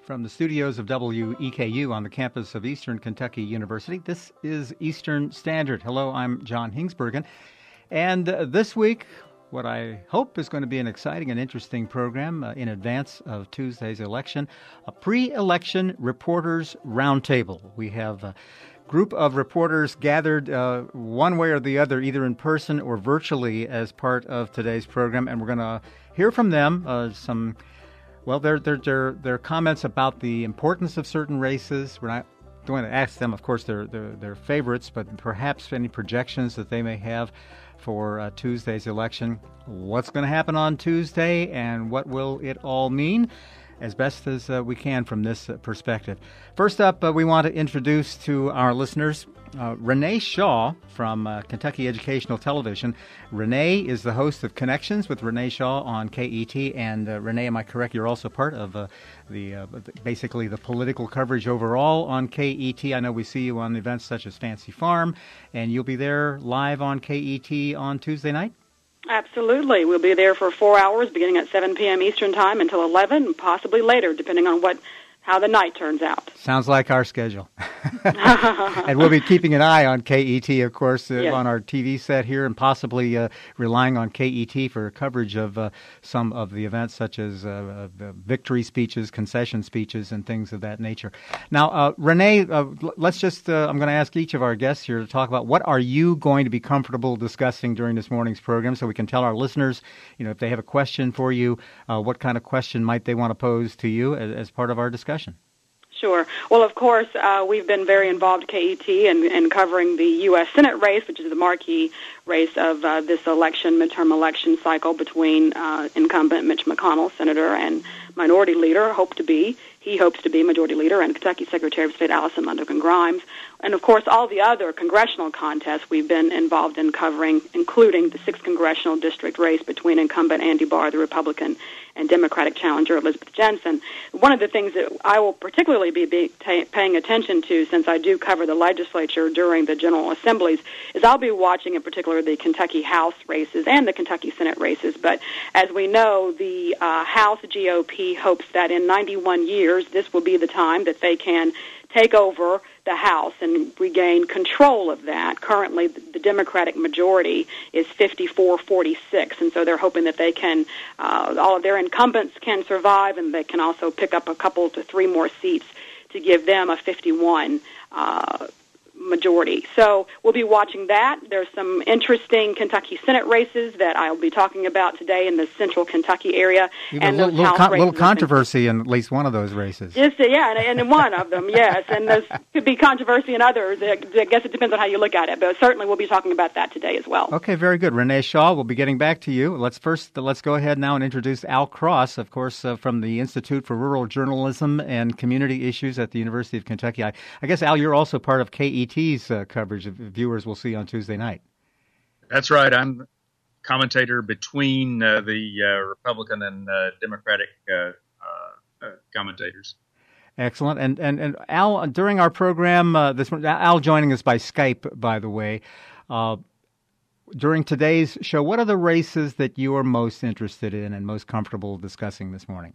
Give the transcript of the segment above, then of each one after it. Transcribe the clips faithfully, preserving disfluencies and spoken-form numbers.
From the studios of W E K U on the campus of Eastern Kentucky University, this is Eastern Standard. Hello, I'm John Hingsbergen. And uh, this week, what I hope is going to be an exciting and interesting program uh, in advance of Tuesday's election, a pre-election reporters roundtable. We have a group of reporters gathered uh, one way or the other, either in person or virtually, as part of today's program, and we're going to hear from them uh, some... Well, their their their their comments about the importance of certain races. We're not going to ask them, of course, their their, their favorites, but perhaps any projections that they may have for uh, Tuesday's election. What's going to happen on Tuesday, and what will it all mean, as best as uh, we can from this uh, perspective. First up, uh, we want to introduce to our listeners uh, Renee Shaw from uh, Kentucky Educational Television. Renee is the host of Connections with Renee Shaw on K E T. And uh, Renee, am I correct? You're also part of uh, the uh, basically the political coverage overall on K E T. I know we see you on events such as Fancy Farm, and you'll be there live on K E T on Tuesday night? Absolutely. We'll be there for four hours, beginning at seven p.m. Eastern Time until eleven, possibly later, depending on what how the night turns out. Sounds like our schedule. And we'll be keeping an eye on K E T, of course, uh, yes. on our T V set here, and possibly uh, relying on K E T for coverage of uh, some of the events, such as uh, the victory speeches, concession speeches, and things of that nature. Now, uh, Renee, uh, let's just, uh, I'm going to ask each of our guests here to talk about what are you going to be comfortable discussing during this morning's program, so we can tell our listeners, you know, if they have a question for you, uh, what kind of question might they want to pose to you as, as part of our discussion? Sure. Well, of course, uh, we've been very involved at K E T in, in covering the U S Senate race, which is the marquee race of uh, this election, midterm election cycle between uh, incumbent Mitch McConnell, Senator, and Minority Leader, hope to be. He hopes to be Majority Leader, and Kentucky Secretary of State Allison Lundergan Grimes. And, of course, all the other congressional contests we've been involved in covering, including the sixth congressional district race between incumbent Andy Barr, the Republican, and Democratic challenger Elizabeth Jensen. One of the things that I will particularly be, be ta- paying attention to, since I do cover the legislature during the General Assemblies, is I'll be watching in particular the Kentucky House races and the Kentucky Senate races. But as we know, the uh, House G O P hopes that in ninety-one years, this will be the time that they can take over the House and regain control of that. Currently, the Democratic majority is fifty-four forty-six, and so they're hoping that they can, uh, all of their incumbents can survive, and they can also pick up a couple to three more seats to give them a fifty-one uh, majority. So we'll be watching that. There's some interesting Kentucky Senate races that I'll be talking about today in the central Kentucky area. Even and a little, those little, House con- races little controversy in at least one of those races. Yes, yeah, and, and in one of them, yes. And there could be controversy in others. I guess it depends on how you look at it, but certainly we'll be talking about that today as well. Okay, very good. Renee Shaw, we'll be getting back to you. Let's first, let's go ahead now and introduce Al Cross, of course, uh, from the Institute for Rural Journalism and Community Issues at the University of Kentucky. I, I guess, Al, you're also part of K E T's uh, coverage of viewers will see on Tuesday night. That's right. I'm commentator between uh, the uh, Republican and uh, Democratic uh, uh, commentators. Excellent. And and and Al, during our program, uh, this Al joining us by Skype, by the way, uh, during today's show, what are the races that you are most interested in and most comfortable discussing this morning?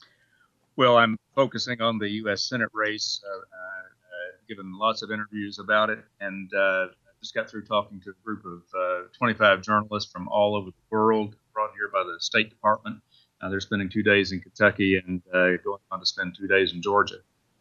Well, I'm focusing on the U S Senate race. Uh, uh, given lots of interviews about it, and uh, just got through talking to a group of uh, twenty-five journalists from all over the world, brought here by the State Department. Uh, they're spending two days in Kentucky and uh, going on to spend two days in Georgia.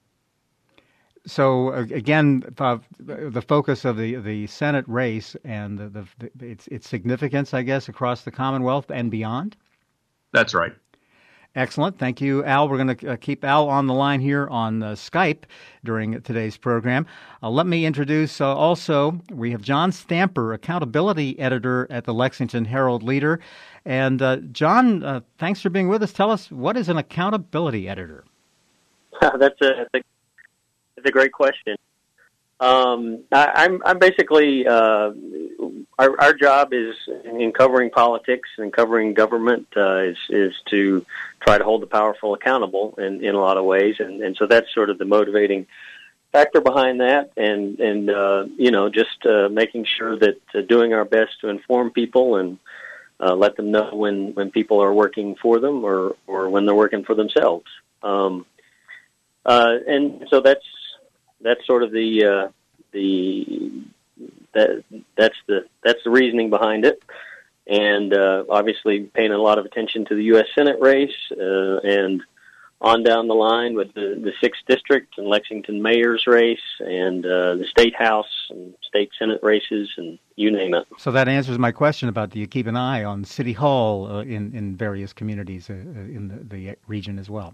So again, uh, the focus of the, the Senate race and the, the, the its its significance, I guess, across the Commonwealth and beyond. That's right. Excellent. Thank you, Al. We're going to uh, keep Al on the line here on uh, Skype during today's program. Uh, let me introduce uh, also, we have John Stamper, accountability editor at the Lexington Herald-Leader. And uh, John, uh, thanks for being with us. Tell us, what is an accountability editor? That's a, that's a great question. Um, I, I'm, I'm basically, uh, our, our job is in covering politics and covering government, uh, is, is to try to hold the powerful accountable in, in a lot of ways. And, and so that's sort of the motivating factor behind that. And, and, uh, you know, just, uh, making sure that uh, doing our best to inform people and, uh, let them know when, when people are working for them or, or when they're working for themselves. Um, Uh, and so that's that's sort of the uh, the that that's the that's the reasoning behind it, and uh, obviously paying a lot of attention to the U S Senate race uh, and on down the line with the, the sixth District and Lexington mayor's race and uh, the State House and State Senate races and you name it. So that answers my question about do you keep an eye on City Hall uh, in, in various communities uh, in the, the region as well?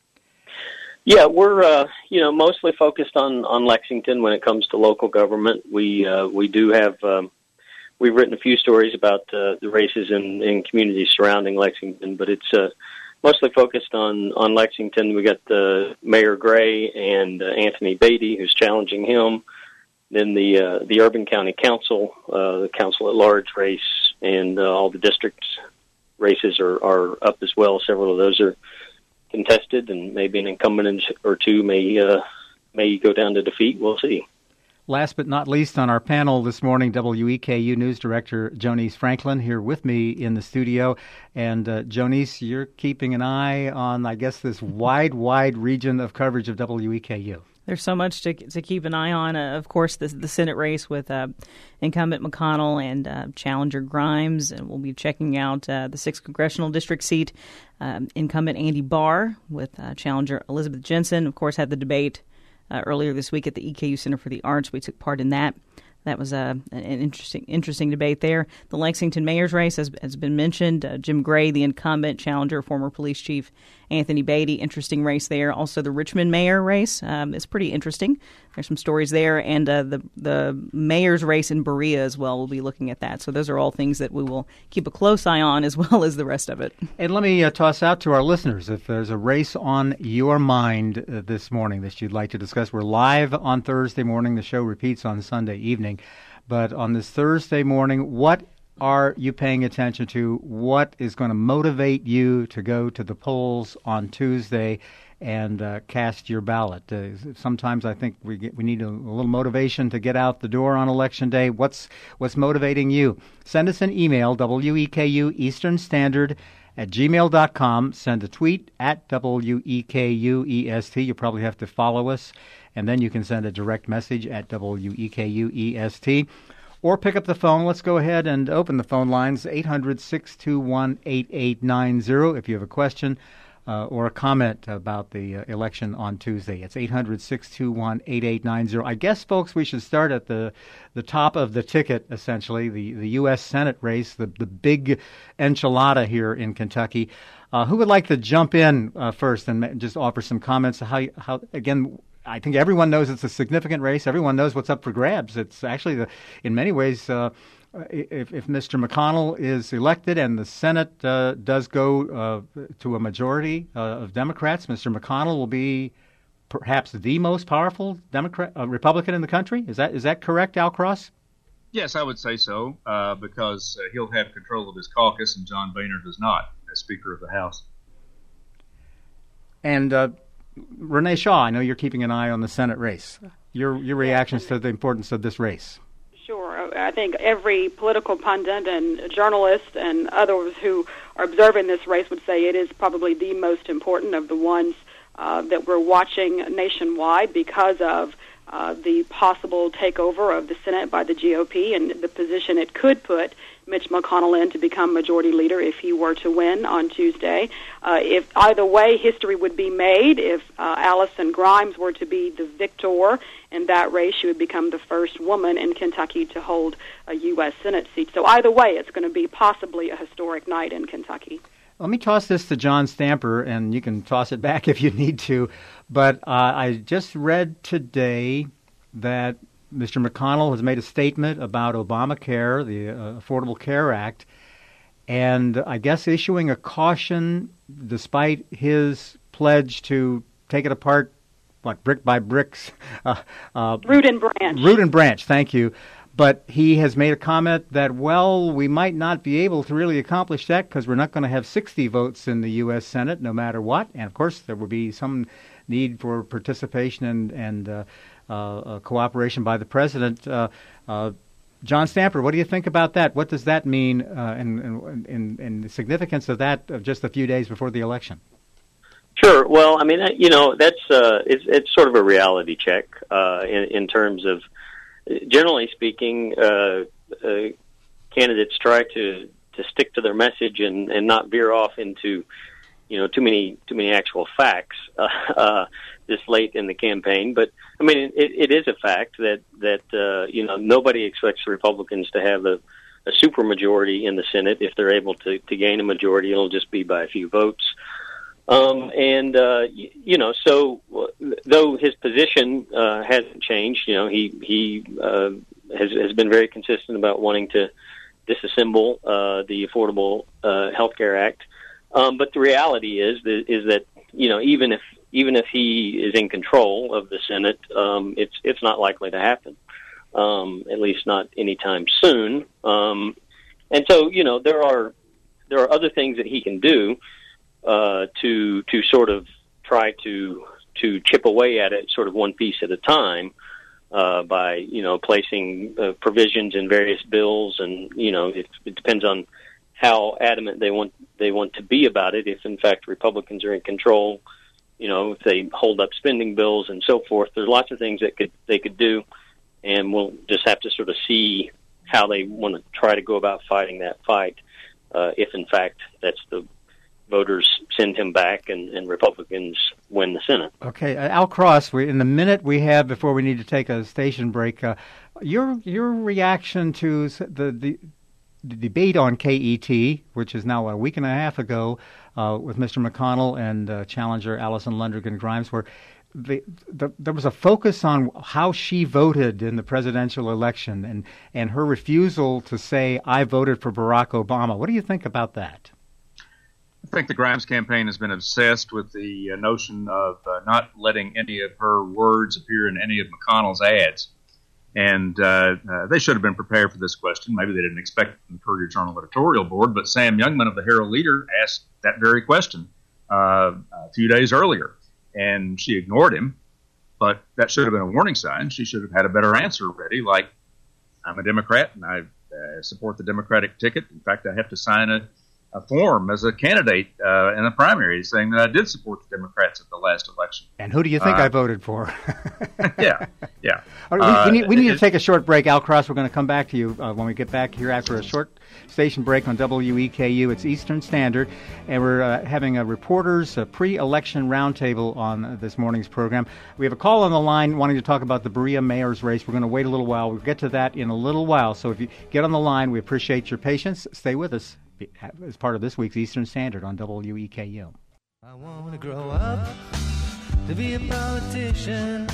Yeah, we're uh, you know mostly focused on, on Lexington when it comes to local government. We uh, we do have um, we've written a few stories about uh, the races in, in communities surrounding Lexington, but it's uh, mostly focused on, on Lexington. We got uh, Mayor Gray and uh, Anthony Beatty, who's challenging him. Then the uh, the Urban County Council, uh, the Council at Large race, and uh, all the districts races are, are up as well. Several of those are contested, and maybe an incumbent or two may uh, may go down to defeat. We'll see. Last but not least on our panel this morning, W E K U News Director Jonice Franklin here with me in the studio. And uh, Jonice, you're keeping an eye on, I guess, this wide, wide region of coverage of W E K U. There's so much to to keep an eye on. Uh, of course, the, the Senate race with uh, incumbent McConnell and uh, challenger Grimes. And we'll be checking out uh, the sixth Congressional District seat, um, incumbent Andy Barr with uh, challenger Elizabeth Jensen. Of course, had the debate Uh, earlier this week at the E K U Center for the Arts. We took part in that. That was uh, an interesting interesting debate there. The Lexington mayor's race has, has been mentioned. Uh, Jim Gray, the incumbent challenger, former police chief Anthony Beatty, interesting race there. Also, the Richmond mayor race um, is pretty interesting. There's some stories there. And uh, the, the mayor's race in Berea as well, we'll be looking at that. So those are all things that we will keep a close eye on as well as the rest of it. And let me uh, toss out to our listeners, if there's a race on your mind uh, this morning that you'd like to discuss. We're live on Thursday morning. The show repeats on Sunday evening. But on this Thursday morning, what are you paying attention to? What is going to motivate you to go to the polls on Tuesday and uh, cast your ballot? Uh, sometimes I think we get, we need a, a little motivation to get out the door on Election Day. What's what's motivating you? Send us an email, W E K U Eastern Standard at gmail dot com. Send a tweet at W E K U E S T. You probably have to follow us. And then you can send a direct message at W E K U E S T. Or pick up the phone. Let's go ahead and open the phone lines, eight hundred, six two one, eight eight nine zero, if you have a question uh, or a comment about the uh, election on Tuesday. It's eight hundred, six two one, eight eight nine zero. I guess, folks, we should start at the, the top of the ticket, essentially, the, the U S Senate race, the, the big enchilada here in Kentucky. Uh, who would like to jump in uh, first and just offer some comments? How, how again, I think everyone knows it's a significant race. Everyone knows what's up for grabs. It's actually, the, in many ways, uh, if, if Mister McConnell is elected and the Senate uh, does go uh, to a majority uh, of Democrats, Mister McConnell will be perhaps the most powerful Democrat, uh, Republican in the country. Is that is that correct, Al Cross? Yes, I would say so, uh, because uh, he'll have control of his caucus, and John Boehner does not, as Speaker of the House. And uh, Renee Shaw, I know you're keeping an eye on the Senate race. Your your reactions to the importance of this race? Sure. I think every political pundit and journalist and others who are observing this race would say it is probably the most important of the ones uh, that we're watching nationwide because of uh, the possible takeover of the Senate by the G O P and the position it could put Mitch McConnell in to become majority leader if he were to win on Tuesday. Uh, if either way, history would be made. If uh, Allison Grimes were to be the victor in that race, she would become the first woman in Kentucky to hold a U S Senate seat. So either way, it's going to be possibly a historic night in Kentucky. Let me toss this to John Stamper, and you can toss it back if you need to. But uh, I just read today that Mister McConnell has made a statement about Obamacare, the uh, Affordable Care Act, and I guess issuing a caution despite his pledge to take it apart, like brick by bricks. Uh, uh, root and branch. Root and branch, thank you. But he has made a comment that, well, we might not be able to really accomplish that because we're not going to have sixty votes in the U S Senate no matter what. And, of course, there will be some need for participation and, and uh, uh, uh, cooperation by the president. Uh, uh, John Stamper, what do you think about that? What does that mean uh, and, and, and, and the significance of that of just a few days before the election? Sure. Well, I mean, you know, that's uh, it's, it's sort of a reality check uh, in, in terms of, generally speaking, uh, uh, candidates try to, to stick to their message and, and not veer off into, you know, too many too many actual facts uh, uh, this late in the campaign. But I mean, it, it is a fact that that uh, you know, nobody expects the Republicans to have a, a supermajority in the Senate. If they're able to, to gain a majority, it'll just be by a few votes. Um, and, uh, you, you know, so though his position, uh, hasn't changed, you know, he, he, uh, has, has been very consistent about wanting to disassemble, uh, the Affordable, uh, Health Care Act. Um, but the reality is, that, is that, you know, even if, even if he is in control of the Senate, um, it's, it's not likely to happen. Um, at least not anytime soon. Um, and so, you know, there are, there are other things that he can do, Uh, to to sort of try to to chip away at it, sort of one piece at a time, uh, by you know placing uh, provisions in various bills, and you know it, it depends on how adamant they want they want to be about it. If in fact Republicans are in control, you know if they hold up spending bills and so forth, there's lots of things that could they could do, and we'll just have to sort of see how they want to try to go about fighting that fight. Uh, if in fact that's the voters send him back and, and Republicans win the Senate. Okay, uh, Al Cross, we, in the minute we have before we need to take a station break, uh, your your reaction to the, the the debate on K E T, which is now a week and a half ago, uh, with Mister McConnell and uh, challenger Allison Lundergan Grimes, where the, the, there was a focus on how she voted in the presidential election and, and her refusal to say, I voted for Barack Obama. What do you think about that? I think the Grimes campaign has been obsessed with the uh, notion of uh, not letting any of her words appear in any of McConnell's ads. And uh, uh, they should have been prepared for this question. Maybe they didn't expect it from the Courier Journal editorial board, but Sam Youngman of the Herald Leader asked that very question uh, a few days earlier, and she ignored him. But that should have been a warning sign. She should have had a better answer ready, like, I'm a Democrat and I uh, support the Democratic ticket. In fact, I have to sign a a form as a candidate uh, in a primary saying that I did support the Democrats at the last election. And who do you think uh, I voted for? yeah, yeah. All right, we, we need, we need uh, to take a short break. Al Cross, we're going to come back to you uh, when we get back here after a short station break on W E K U. It's Eastern Standard, and we're uh, having a reporters a pre-election roundtable on uh, this morning's program. We have a call on the line wanting to talk about the Berea mayor's race. We're going to wait a little while. We'll get to that in a little while. So if you get on the line, we appreciate your patience. Stay with us as part of this week's Eastern Standard on W E K U. I want to grow up to be a politician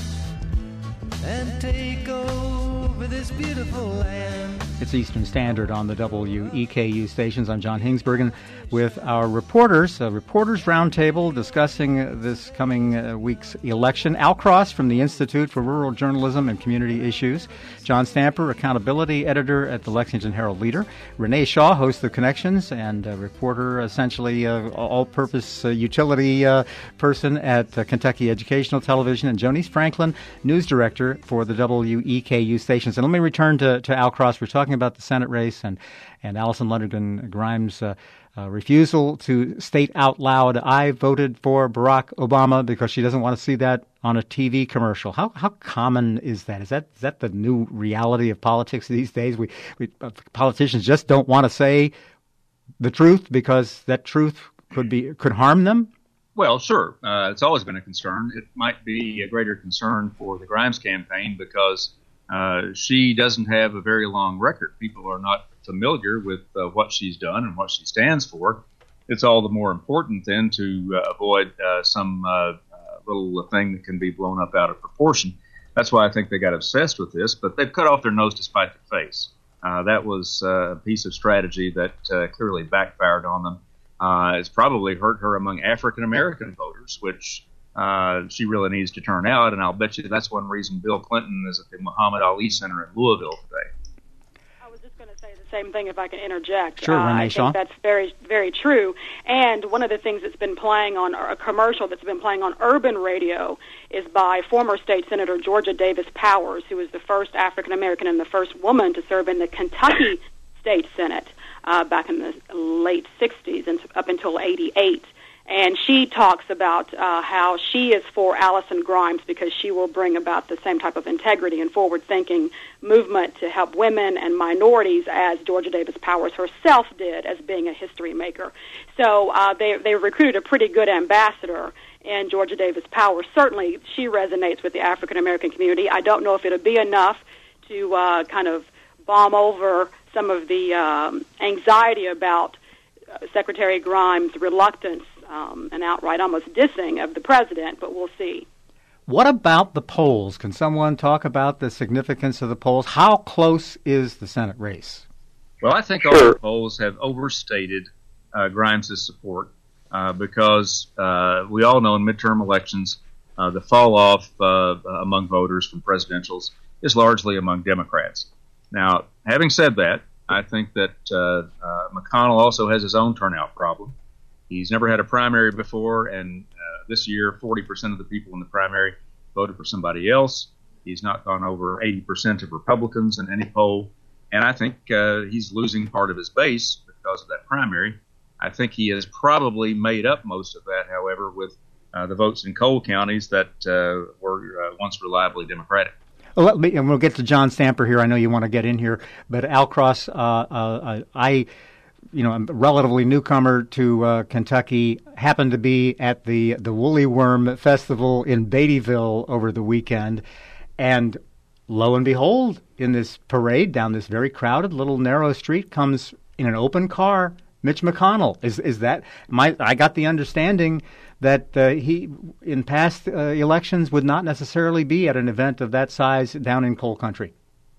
and take over this beautiful land. It's Eastern Standard on the W E K U stations. I'm John Hingsbergen with our reporters, a reporters roundtable discussing this coming uh, week's election. Al Cross from the Institute for Rural Journalism and Community Issues. John Stamper, accountability editor at the Lexington Herald Leader. Renee Shaw, host of Connections and a reporter, essentially uh, all-purpose uh, utility uh, person at uh, Kentucky Educational Television. And Jonice Franklin, news director for the W E K U stations. And let me return to, to Al Cross. We're talking about the Senate race and, and Allison Lundergan Grimes' uh, uh, refusal to state out loud, I voted for Barack Obama, because she doesn't want to see that on a T V commercial. How how common is that? Is that is that the new reality of politics these days? We, we uh, politicians just don't want to say the truth because that truth could be could harm them? Well, sure. Uh, it's always been a concern. It might be a greater concern for the Grimes campaign because uh, she doesn't have a very long record. People are not familiar with uh, what she's done and what she stands for. It's all the more important then to uh, avoid uh, some uh, uh, little thing that can be blown up out of proportion. That's why I think they got obsessed with this, but they've cut off their nose to spite their face. Uh, that was uh, a piece of strategy that uh, clearly backfired on them. Uh, it's probably hurt her among African-American voters, which uh, she really needs to turn out, and I'll bet you that's one reason Bill Clinton is at the Muhammad Ali Center in Louisville today. I was just going to say the same thing if I can interject. Sure, uh, Renee I Shaw. think that's very, very true. And one of the things that's been playing on, a commercial that's been playing on urban radio is by former State Senator Georgia Davis Powers, who was the first African-American and the first woman to serve in the Kentucky State Senate uh, back in the late sixties and up until eighty-eight. And she talks about uh, how she is for Allison Grimes because she will bring about the same type of integrity and forward-thinking movement to help women and minorities as Georgia Davis Powers herself did as being a history maker. So uh, they, they recruited a pretty good ambassador in Georgia Davis Powers. Certainly she resonates with the African-American community. I don't know if it'll be enough to uh, kind of bomb over some of the um, anxiety about uh, Secretary Grimes' reluctance Um, an outright almost dissing of the president, but we'll see. What about the polls? Can someone talk about the significance of the polls? How close is the Senate race? Well, I think all the polls have overstated uh, Grimes' support uh, because uh, we all know in midterm elections uh, the fall off uh, among voters from presidentials is largely among Democrats. Now, having said that, I think that uh, uh, McConnell also has his own turnout problem. He's never had a primary before, and uh, this year, forty percent of the people in the primary voted for somebody else. He's not gone over eighty percent of Republicans in any poll, and I think uh, he's losing part of his base because of that primary. I think he has probably made up most of that, however, with uh, the votes in coal counties that uh, were uh, once reliably Democratic. Well, let me, and we'll get to John Stamper here. I know you want to get in here, but Al Cross, uh, uh, I... you know, I'm a relatively newcomer to uh, Kentucky, happened to be at the, the Woolly Worm Festival in Beattyville over the weekend, and lo and behold, in this parade down this very crowded little narrow street comes in an open car Mitch McConnell. Is is that my? I got the understanding that uh, he, in past uh, elections, would not necessarily be at an event of that size down in coal country.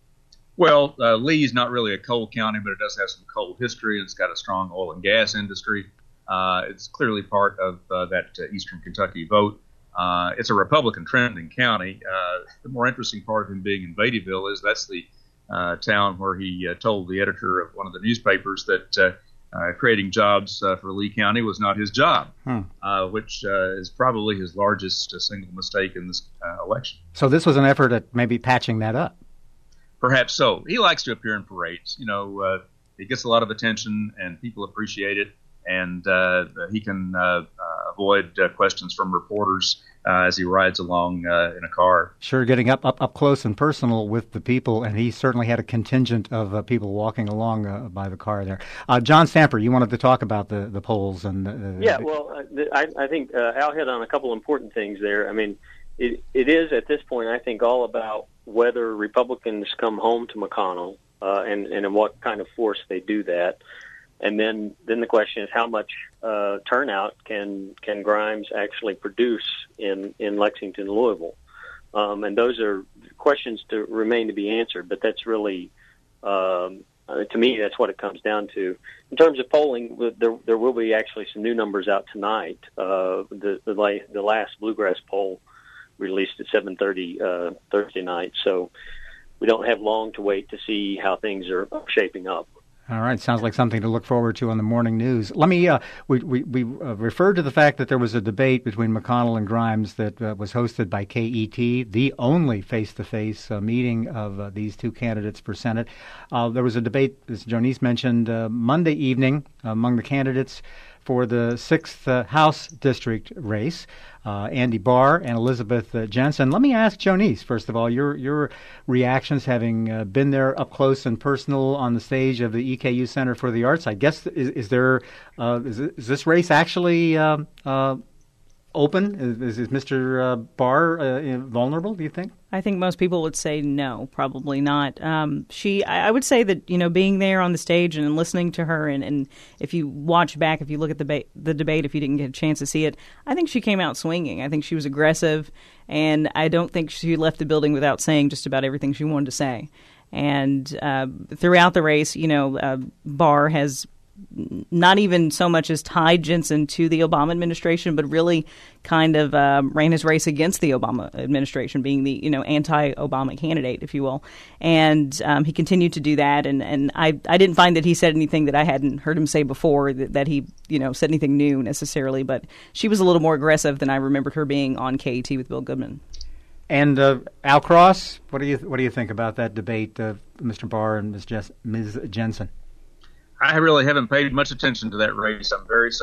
Well, uh, Lee's not really a coal county, but it does have some coal history, and it's got a strong oil and gas industry. Uh, it's clearly part of uh, that uh, Eastern Kentucky vote. Uh, it's a Republican trending county. Uh, the more interesting part of him being in Beattyville is that's the uh, town where he uh, told the editor of one of the newspapers that uh, uh, creating jobs uh, for Lee County was not his job, hmm. uh, which uh, is probably his largest uh, single mistake in this uh, election. So this was an effort at maybe patching that up. Perhaps so. He likes to appear in parades. You know, uh, he gets a lot of attention, and people appreciate it. And uh, he can uh, uh, avoid uh, questions from reporters uh, as he rides along uh, in a car. Sure, getting up, up up close and personal with the people, and he certainly had a contingent of uh, people walking along uh, by the car there. Uh, John Stamper, you wanted to talk about the, the polls. and uh, Yeah, well, I, I think uh, Al hit on a couple important things there. I mean, it, it is at this point, I think, all about whether Republicans come home to McConnell uh, and, and in what kind of force they do that. And then, then the question is how much uh, turnout can can Grimes actually produce in, in Lexington, Louisville? Um, and those are questions to remain to be answered. But that's really, um, uh, to me, that's what it comes down to. In terms of polling, there there will be actually some new numbers out tonight. Uh, the the, la- the last Bluegrass poll released at seven thirty uh, Thursday night. So we don't have long to wait to see how things are shaping up. All right, sounds like something to look forward to on the morning news. Let me, uh, we, we, we uh, referred to the fact that there was a debate between McConnell and Grimes that uh, was hosted by K E T, the only face-to-face uh, meeting of uh, these two candidates for Senate. Uh, there was a debate, as Jonice mentioned, uh, Monday evening among the candidates for the sixth uh, House District race, uh, Andy Barr and Elizabeth uh, Jensen. Let me ask Jonice, first of all, your your reactions, having uh, been there up close and personal on the stage of the E K U Center for the Arts. I guess, is, is there, uh, is, is this race actually uh, uh, open? Is, is Mister Uh, Barr uh, vulnerable, do you think? I think most people would say no, probably not. Um, she, I would say that, you know, being there on the stage and listening to her, and, and if you watch back, if you look at the, ba- the debate, if you didn't get a chance to see it, I think she came out swinging. I think she was aggressive, and I don't think she left the building without saying just about everything she wanted to say. And uh, throughout the race, you know, uh, Barr has not even so much as tied Jensen to the Obama administration, but really kind of uh, ran his race against the Obama administration, being the, you know, anti-Obama candidate, if you will. And um, he continued to do that. And, and I, I didn't find that he said anything that I hadn't heard him say before, that, that he, you know, said anything new necessarily. But she was a little more aggressive than I remembered her being on K E T with Bill Goodman. And uh, Al Cross, what do you what do you think about that debate of Mister Barr and Miz Jess, Miz Jensen? I really haven't paid much attention to that race. I'm very sorry.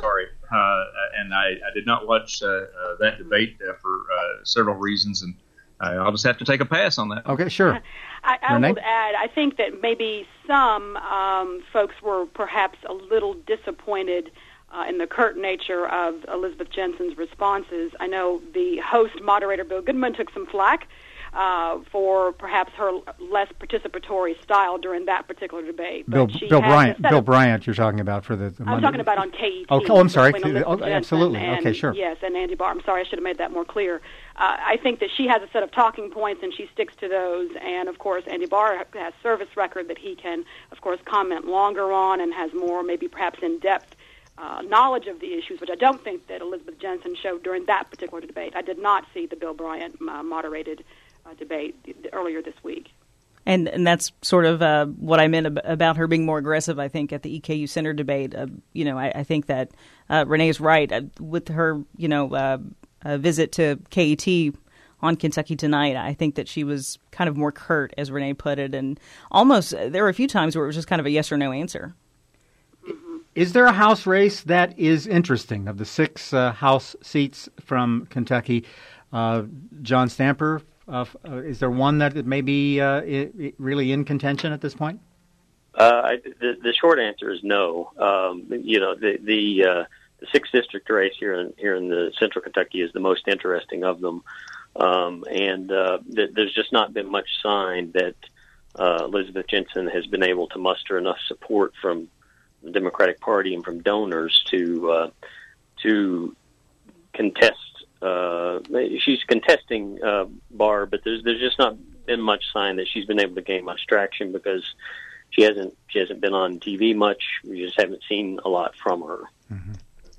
uh, and I, I did not watch uh, uh, that debate uh, for uh, several reasons, and I'll just have to take a pass on that. Okay, sure. I, I Renee? would add, I think that maybe some um, folks were perhaps a little disappointed uh, in the curt nature of Elizabeth Jensen's responses. I know the host, moderator Bill Goodman, took some flack uh, for perhaps her less participatory style during that particular debate. Bill, But she Bill had Bryant. instead Bill of- Bryant, you're talking about for the. the I'm Monday. talking about on K E T. Oh, oh, I'm sorry. between Elizabeth Oh, Jensen absolutely. and- Okay, sure. Yes, and Andy Barr. I'm sorry, I should have made that more clear. Uh, I think that she has a set of talking points, and she sticks to those. And, of course, Andy Barr has service record that he can, of course, comment longer on and has more, maybe perhaps in-depth uh, knowledge of the issues, which I don't think that Elizabeth Jensen showed during that particular debate. I did not see the Bill Bryant uh, moderated uh, debate earlier this week. And and that's sort of uh, what I meant ab- about her being more aggressive, I think, at the E K U Center debate. Uh, you know, I, I think that uh, Renee's right. Uh, with her, you know, uh, uh, visit to K E T on Kentucky Tonight, I think that she was kind of more curt, as Renee put it. And almost, there were a few times where it was just kind of a yes or no answer. Is there a House race that is interesting? Of the six uh, House seats from Kentucky, uh, John Stamper, uh, uh, is there one that may be uh, I- I really in contention at this point? Uh, I, the, the short answer is no. Um, you know, the the, uh, the sixth district race here in here in the Central Kentucky is the most interesting of them, um, and uh, th- there's just not been much sign that uh, Elizabeth Jensen has been able to muster enough support from the Democratic Party and from donors to uh, to contest. Uh, she's contesting uh, Barr, but there's there's just not been much sign that she's been able to gain much traction because she hasn't she hasn't been on T V much. We just haven't seen a lot from her. Mm-hmm.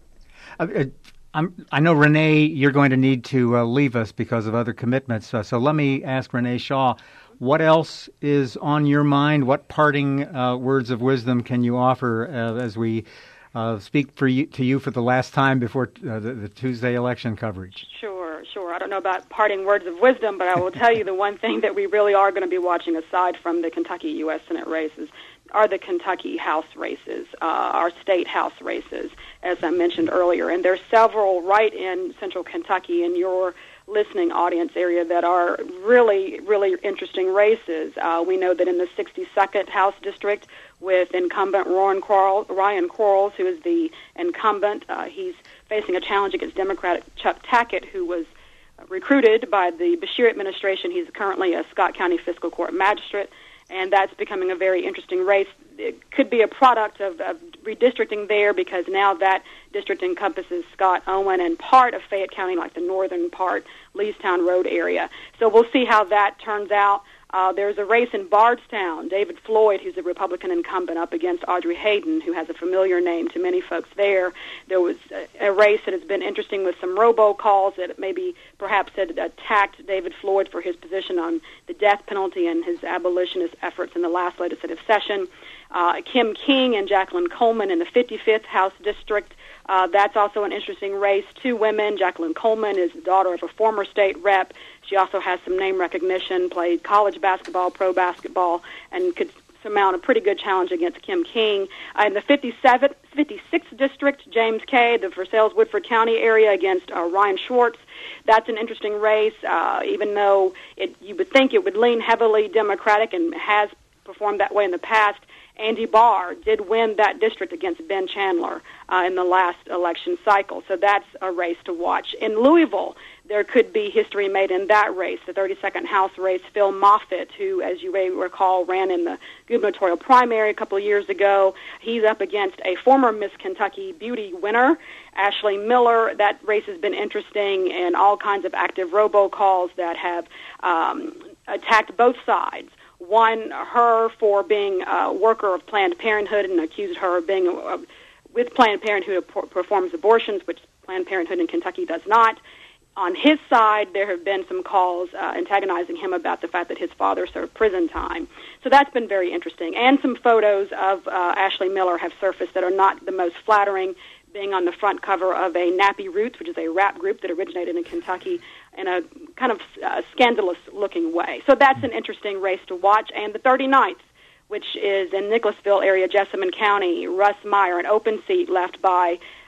Uh, I'm, I know, Renee, you're going to need to uh, leave us because of other commitments. Uh, so let me ask Renee Shaw, what else is on your mind? What parting uh, words of wisdom can you offer uh, as we uh, speak for you, to you for the last time before uh, the, the Tuesday election coverage? Sure, sure. I don't know about parting words of wisdom, but I will tell you the one thing that we really are going to be watching, aside from the Kentucky U S Senate races, are the Kentucky House races, uh, our state House races, as I mentioned earlier. And there's several right in central Kentucky in your listening audience area that are really, really interesting races. Uh, we know that in the sixty-second House District, with incumbent Ryan Quarles, Ryan Quarles, who is the incumbent, uh, he's facing a challenge against Democrat Chuck Tackett, who was recruited by the Beshear administration. He's currently a Scott County Fiscal Court magistrate, and that's becoming a very interesting race. It could be a product of, of redistricting there because now that district encompasses Scott, Owen, and part of Fayette County, like the northern part, Leestown Road area. So we'll see how that turns out. Uh, there's a race in Bardstown. David Floyd, who's a Republican incumbent, up against Audrey Hayden, who has a familiar name to many folks there. There was a, a race that has been interesting with some robocalls that maybe perhaps had attacked David Floyd for his position on the death penalty and his abolitionist efforts in the last legislative session. Uh, Kim King and Jacqueline Coleman in the fifty-fifth House District. Uh, that's also an interesting race. Two women. Jacqueline Coleman is the daughter of a former state rep. She also has some name recognition, played college basketball, pro basketball, and could surmount a pretty good challenge against Kim King. Uh, in the fifty-seventh, fifty-sixth District, James Kay, the Versailles-Woodford County area, against uh, Ryan Schwartz. That's an interesting race, uh, even though it, you would think it would lean heavily Democratic and has performed that way in the past. Andy Barr did win that district against Ben Chandler uh, in the last election cycle, so that's a race to watch. In Louisville, there could be history made in that race, the thirty-second House race. Phil Moffitt, who, as you may recall, ran in the gubernatorial primary a couple of years ago, he's up against a former Miss Kentucky Beauty winner, Ashley Miller. That race has been interesting, and all kinds of active robocalls that have um, attacked both sides. One, her for being a worker of Planned Parenthood and accused her of being a, with Planned Parenthood who performs abortions, which Planned Parenthood in Kentucky does not. On his side, there have been some calls uh, antagonizing him about the fact that his father served prison time. So that's been very interesting. And some photos of uh, Ashley Miller have surfaced that are not the most flattering, being on the front cover of a Nappy Roots, which is a rap group that originated in Kentucky, in a kind of uh, scandalous-looking way. So that's an interesting race to watch. And the thirty-ninth, which is in Nicholasville area, Jessamine County, Russ Meyer, an open seat left by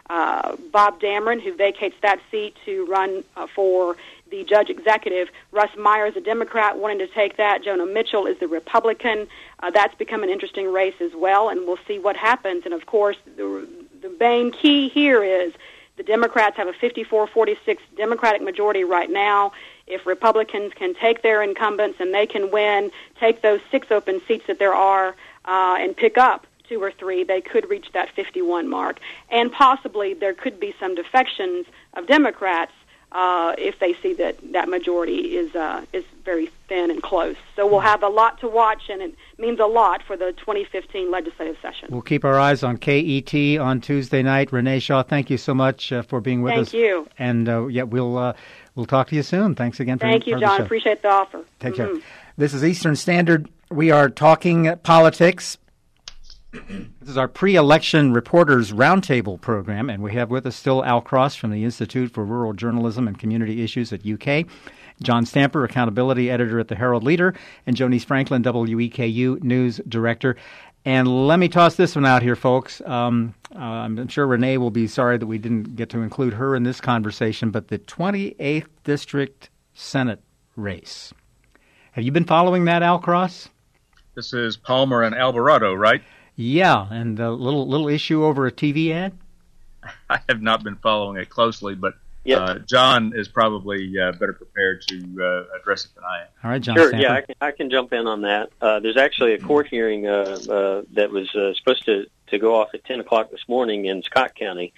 uh, Bob Dameron, who vacates that seat to run uh, for the judge executive. Russ Meyer is a Democrat wanting to take that. Jonah Mitchell is the Republican. Uh, that's become an interesting race as well, and we'll see what happens. And, of course, the, the main key here is the Democrats have a fifty-four forty-six Democratic majority right now. If Republicans can take their incumbents and they can win, take those six open seats that there are, uh, and pick up two or three, they could reach that fifty-one mark. And possibly there could be some defections of Democrats uh, if they see that that majority is uh, is very thin and close. So we'll have a lot to watch, and it means a lot for the twenty fifteen legislative session. We'll keep our eyes on K E T on Tuesday night. Renee Shaw, thank you so much uh, for being with thank us. Thank you. And uh, yeah, we'll uh, we'll talk to you soon. Thanks again for Thank you, John. Appreciate the offer. Take mm-hmm. care. This is Eastern Standard. We are talking politics. This is our pre-election reporters roundtable program, and we have with us still Al Cross from the Institute for Rural Journalism and Community Issues at U K, John Stamper, accountability editor at the Herald Leader, and Jonice Franklin, W E K U news director. And let me toss this one out here, folks. Um, uh, I'm sure Renee will be sorry that we didn't get to include her in this conversation, but the twenty-eighth District Senate race. Have you been following that, Al Cross? This is Palmer and Alvarado, right? Yeah, and a little little issue over a T V ad? I have not been following it closely, but yeah. uh, John is probably uh, better prepared to uh, address it than I am. All right, John Sure, Stamper. yeah, I can, I can jump in on that. Uh, there's actually a court hearing uh, uh, that was uh, supposed to, to go off at ten o'clock this morning in Scott County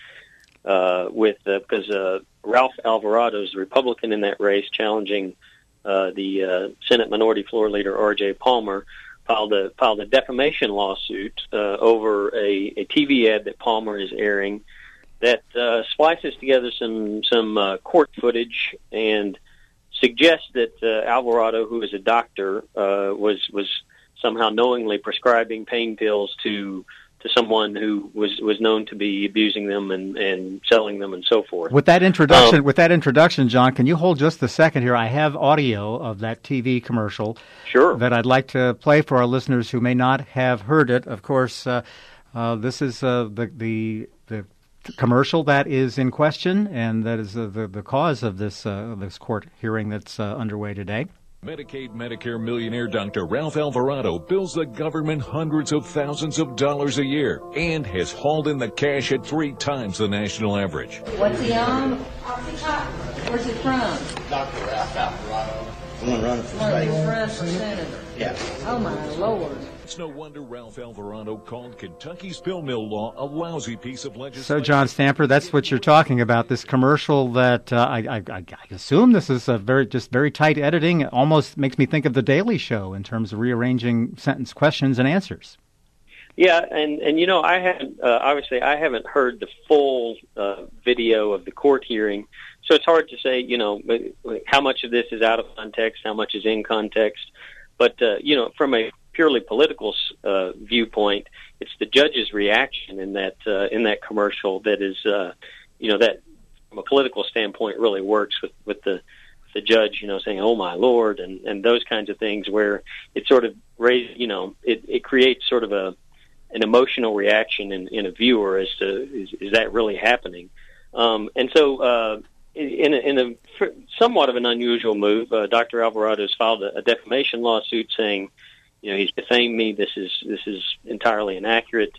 uh, with uh, because uh, Ralph Alvarado is the Republican in that race, challenging uh, the uh, Senate Minority Floor Leader R J Palmer. filed a filed a defamation lawsuit uh, over a, a T V ad that Palmer is airing that uh, splices together some some uh, court footage and suggests that uh, Alvarado, who is a doctor, uh, was was somehow knowingly prescribing pain pills to to someone who was, was known to be abusing them and, and selling them and so forth. With that introduction, um, with that introduction, John, can you hold just a second here? I have audio of that T V commercial sure. that I'd like to play for our listeners who may not have heard it. Of course, uh, uh, this is uh, the, the the commercial that is in question, and that is uh, the the cause of this uh, this court hearing that's uh, underway today. Medicaid Medicare millionaire Doctor Ralph Alvarado bills the government hundreds of thousands of dollars a year and has hauled in the cash at three times the national average. What's he on? Where's it from? Doctor Ralph Alvarado. The one running for One state. who's running for senator. Yeah. Oh, my Lord. It's no wonder Ralph Alvarado called Kentucky's pill mill law a lousy piece of legislation. So, John Stamper, that's what you're talking about, this commercial that uh, I, I, I assume this is a very just very tight editing. It almost makes me think of The Daily Show in terms of rearranging sentence questions and answers. Yeah, and, and you know, I haven't, uh, obviously, I haven't heard the full uh, video of the court hearing, so it's hard to say, you know, how much of this is out of context, how much is in context. But, uh, you know, from a purely political uh, viewpoint, it's the judge's reaction in that uh, in that commercial that is, uh, you know, that from a political standpoint really works with, with the the judge, you know, saying, "Oh my Lord," and, and those kinds of things, where it sort of raises, you know, it, it creates sort of a an emotional reaction in, in a viewer as to is, is that really happening? Um, and so, uh, in a, in a somewhat of an unusual move, uh, Doctor Alvarado has filed a, a defamation lawsuit saying, you know, he's defamed me. This is this is entirely inaccurate,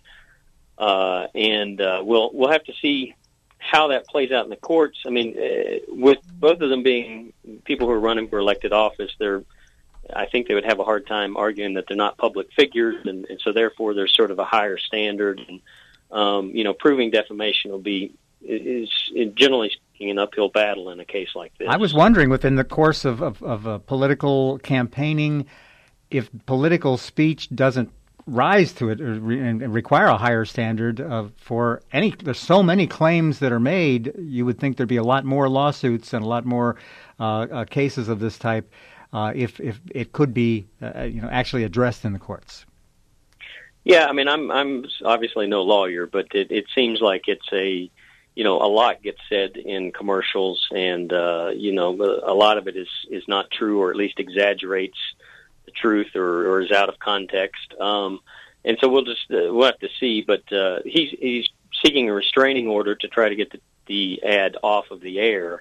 uh, and uh, we'll we'll have to see how that plays out in the courts. I mean, uh, with both of them being people who are running for elected office, they're I think they would have a hard time arguing that they're not public figures, and, and so therefore there's sort of a higher standard. And um, you know, proving defamation will be is, is generally speaking an uphill battle in a case like this. I was wondering, within the course of of, of uh, political campaigning, if political speech doesn't rise to it or re- and require a higher standard uh, for any, there's so many claims that are made, you would think there'd be a lot more lawsuits and a lot more uh, uh, cases of this type uh, if if it could be uh, you know actually addressed in the courts. Yeah, I mean, I'm I'm obviously no lawyer, but it, it seems like it's a you know a lot gets said in commercials, and uh, you know a lot of it is is not true, or at least exaggerates the truth, or, or is out of context. Um, and so we'll just uh, we'll have to see. But uh, he he seeking a restraining order to try to get the, the ad off of the air.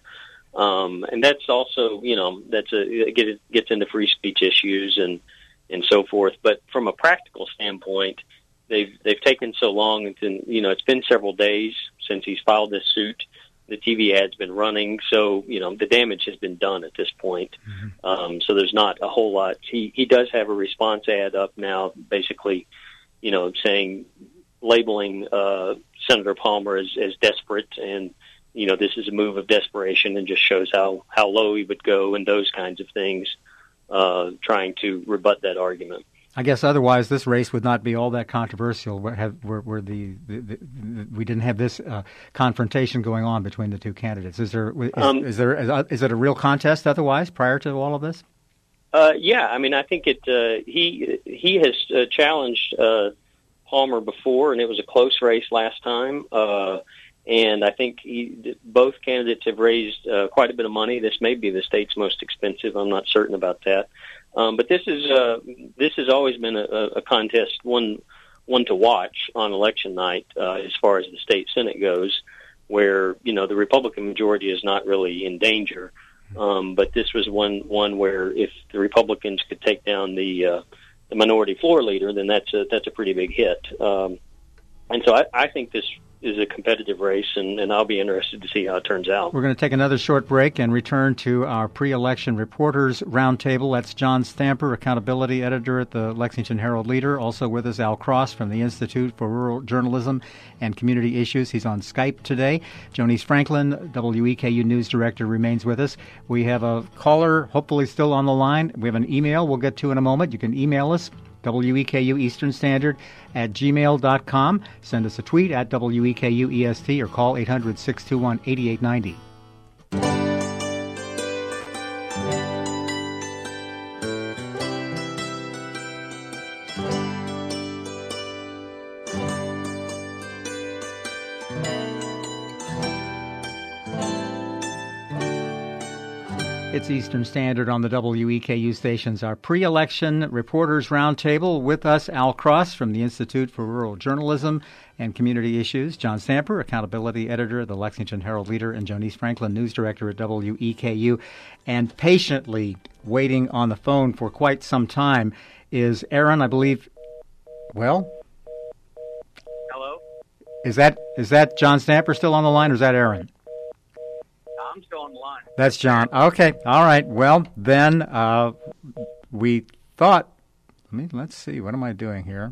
Um, and that's also, you know, that's a, it gets into free speech issues and, and so forth. But from a practical standpoint, they've, they've taken so long, and, you know, it's been several days since he's filed this suit. The T V ad's been running, so, you know, the damage has been done at this point. Mm-hmm. Um, so there's not a whole lot. He, he does have a response ad up now, basically, you know, saying, labeling uh, Senator Palmer as, as desperate, and, you know, this is a move of desperation, and just shows how, how low he would go and those kinds of things, uh, trying to rebut that argument. I guess otherwise this race would not be all that controversial where, have, where, where the, the, the we didn't have this uh, confrontation going on between the two candidates. Is there is, um, is there is it a real contest otherwise prior to all of this? Uh, yeah, I mean, I think it. Uh, he he has uh, challenged uh, Palmer before, and it was a close race last time. Uh, and I think he, both candidates have raised uh, quite a bit of money. This may be the state's most expensive. I'm not certain about that. Um, but this is uh, this has always been a, a contest, one one to watch on election night, uh, as far as the state Senate goes, where, you know, the Republican majority is not really in danger. Um, but this was one one where if the Republicans could take down the uh, the minority floor leader, then that's a that's a pretty big hit. Um, and so I, I think this is a competitive race, and, and I'll be interested to see how it turns out. We're going to take another short break and return to our pre-election reporters roundtable. That's John Stamper, accountability editor at the Lexington Herald-Leader. Also with us, Al Cross from the Institute for Rural Journalism and Community Issues. He's on Skype today. Jonice Franklin, W E K U News Director, remains with us. We have a caller, hopefully still on the line. We have an email we'll get to in a moment. You can email us, W E K U Eastern Standard at gmail dot com. Send us a tweet at W E K U E S T or call eight hundred, six two one, eight eight nine zero. It's Eastern Standard on the W E K U stations. Our pre-election reporters roundtable. With us, Al Cross from the Institute for Rural Journalism and Community Issues, John Stamper, accountability editor at the Lexington Herald-Leader, and Jonice Franklin, news director at W E K U. And patiently waiting on the phone for quite some time is Aaron, I believe. Well, hello. Is that is that John Stamper still on the line, or is that Aaron? I'm still on the line. That's John. Okay. All right. Well, then uh, we thought, I mean, let's see. What am I doing here?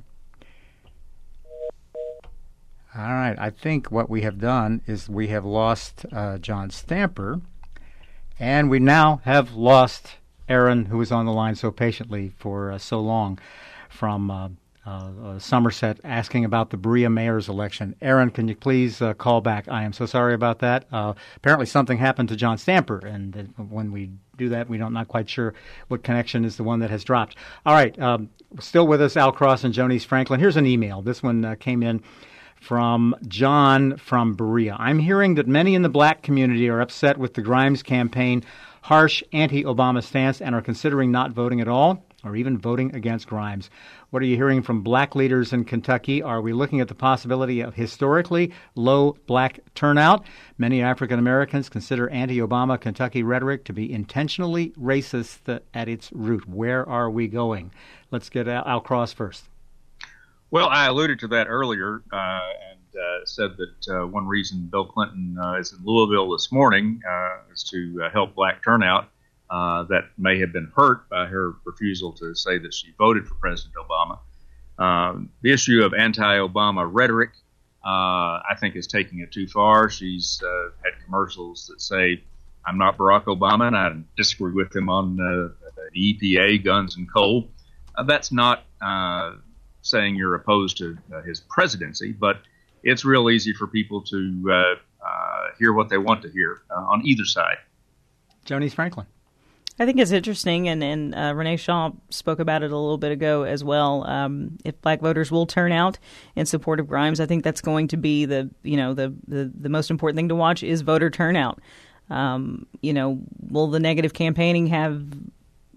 All right. I think what we have done is we have lost uh, John Stamper, and we now have lost Aaron, who was on the line so patiently for uh, so long from uh, uh, uh, Somerset, asking about the Berea mayor's election. Aaron, can you please uh, call back? I am so sorry about that. Uh, apparently something happened to John Stamper, and uh, when we do that, we don't not quite sure what connection is the one that has dropped. All right, um, still with us, Al Cross and Jonice Franklin. Here's an email. This one uh, came in from John from Berea. I'm hearing that many in the black community are upset with the Grimes campaign harsh anti-Obama stance and are considering not voting at all, or even voting against Grimes. What are you hearing from black leaders in Kentucky? Are we looking at the possibility of historically low black turnout? Many African Americans consider anti-Obama Kentucky rhetoric to be intentionally racist at its root. Where are we going? Let's get Al Cross first. Well, I alluded to that earlier uh, and uh, said that uh, one reason Bill Clinton uh, is in Louisville this morning uh, is to uh, help black turnout. Uh, that may have been hurt by her refusal to say that she voted for President Obama. Um, the issue of anti-Obama rhetoric, uh, I think, is taking it too far. She's uh, had commercials that say, I'm not Barack Obama, and I disagree with him on uh, the E P A, guns, and coal. Uh, that's not uh, saying you're opposed to uh, his presidency, but it's real easy for people to uh, uh, hear what they want to hear uh, on either side. Jonice Franklin. I think it's interesting, and, and uh, Renee Shaw spoke about it a little bit ago as well. Um, if black voters will turn out in support of Grimes, I think that's going to be the you know the, the, the most important thing to watch is voter turnout. Um, you know, will the negative campaigning have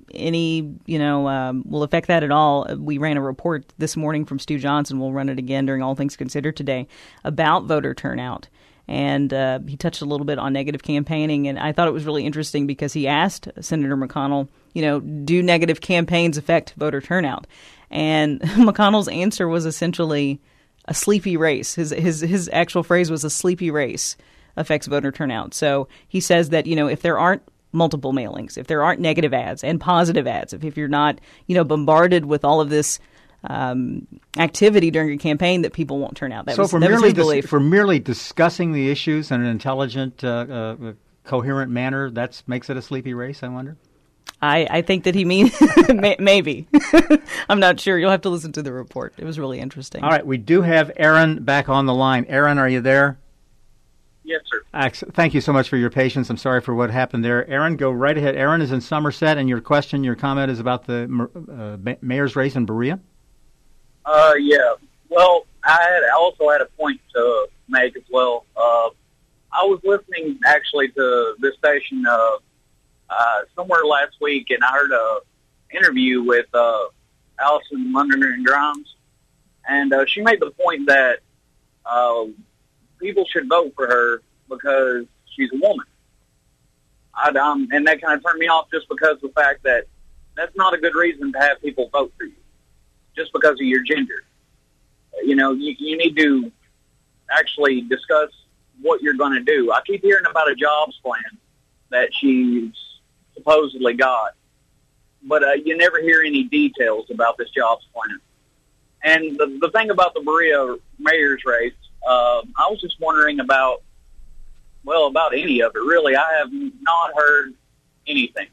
any, you know, um, will affect that at all. We ran a report this morning from Stu Johnson. We'll run it again during All Things Considered today about voter turnout. And uh, he touched a little bit on negative campaigning. And I thought it was really interesting because he asked Senator McConnell, you know, do negative campaigns affect voter turnout? And McConnell's answer was essentially a sleepy race. His his his actual phrase was a sleepy race affects voter turnout. So he says that, you know, if there aren't multiple mailings, if there aren't negative ads and positive ads, if, if you're not, you know, bombarded with all of this um, activity during your campaign, that people won't turn out. That so was, for, that merely was his belief. Dis- for merely discussing the issues in an intelligent, uh, uh, coherent manner, that makes it a sleepy race, I wonder? I, I think that he means maybe. I'm not sure. You'll have to listen to the report. It was really interesting. All right. We do have Aaron back on the line. Aaron, are you there? Yes, sir. Thank you so much for your patience. I'm sorry for what happened there. Aaron, go right ahead. Aaron is in Somerset, and your question, your comment is about the uh, mayor's race in Berea? Uh, yeah. Well, I had also had a point to make as well. Uh, I was listening, actually, to this station uh, uh, somewhere last week, and I heard a interview with uh, Allison Londoner and Grimes, and uh, she made the point that uh, people should vote for her because she's a woman. I'd, um, and that kind of turned me off just because of the fact that that's not a good reason to have people vote for you, just because of your gender. You know, you, you need to actually discuss what you're going to do. I keep hearing about a jobs plan that she's supposedly got, but uh, you never hear any details about this jobs plan. And the, the thing about the Berea mayor's race, uh, I was just wondering about, well, about any of it, really. I have not heard anything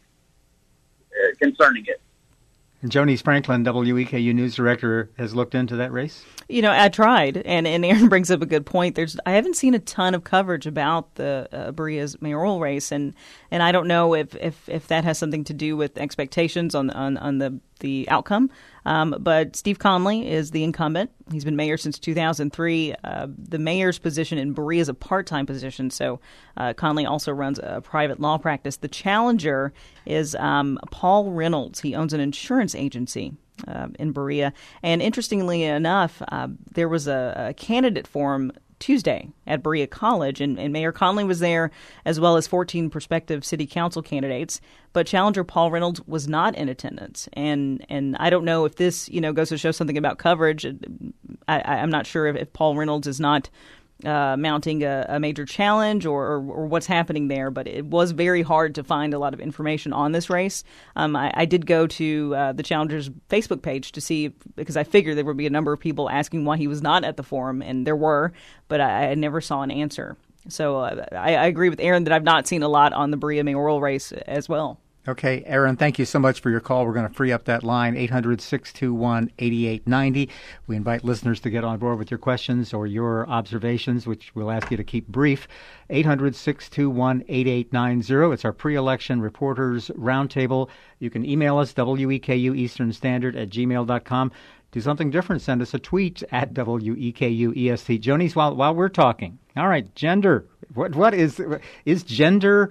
uh, concerning it. And Jonice Franklin, W E K U News Director, has looked into that race? You know, I tried, and, and Aaron brings up a good point. There's I haven't seen a ton of coverage about the uh, Berea's mayoral race, and, and I don't know if, if, if that has something to do with expectations on on, on the, the outcome. Um, but Steve Conley is the incumbent. He's been mayor since two thousand three. Uh, the mayor's position in Berea is a part-time position, so uh, Conley also runs a private law practice. The challenger is um, Paul Reynolds. He owns an insurance agency uh, in Berea. And interestingly enough, uh, there was a, a candidate forum Tuesday at Berea College, and, and Mayor Conley was there, as well as fourteen prospective city council candidates. But challenger Paul Reynolds was not in attendance, and and I don't know if this you know goes to show something about coverage. I, I'm not sure if, if Paul Reynolds is not uh, mounting a, a major challenge or, or, or what's happening there. But it was very hard to find a lot of information on this race. Um, I, I did go to uh, the challenger's Facebook page to see, because I figured there would be a number of people asking why he was not at the forum, and there were, but I, I never saw an answer. So uh, I, I agree with Aaron that I've not seen a lot on the Berea mayoral race as well. Okay, Aaron, thank you so much for your call. We're going to free up that line, eight hundred, six two one, eight eight nine zero. We invite listeners to get on board with your questions or your observations, which we'll ask you to keep brief. eight hundred, six two one, eight eight nine zero. It's our pre-election reporters roundtable. You can email us, W E K U Eastern Standard at gmail dot com. Do something different. Send us a tweet at W E K U E S T. Jonice, while, while we're talking, all right, gender. What What is, is gender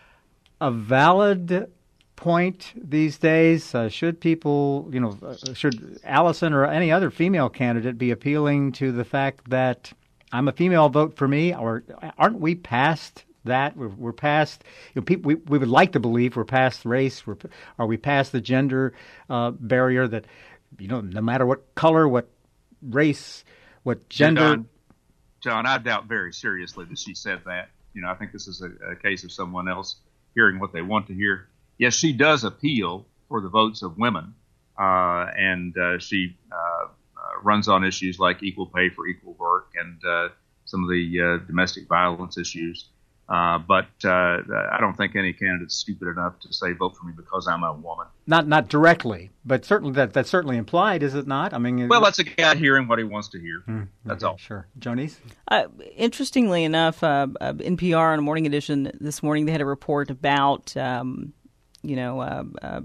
a valid point these days? Uh, should people, you know, uh, should Allison or any other female candidate be appealing to the fact that I'm a female, vote for me? Or aren't we past that? We're, we're past, you know, people, we, we would like to believe we're past race. We're, are we past the gender uh, barrier that, you know, no matter what color, what race, what gender? John, John, I doubt very seriously that she said that. You know, I think this is a, a case of someone else hearing what they want to hear. Yes, she does appeal for the votes of women, uh, and uh, she uh, uh, runs on issues like equal pay for equal work and uh, some of the uh, domestic violence issues. Uh, but uh, I don't think any candidate's stupid enough to say vote for me because I'm a woman. Not not directly, but certainly that that's certainly implied, is it not? I mean, well, that's a guy hearing what he wants to hear. Hmm, that's okay, all. Sure, Jonice. Uh, interestingly enough, uh, uh, N P R on a morning edition this morning, they had a report about. Um, you know, uh, uh,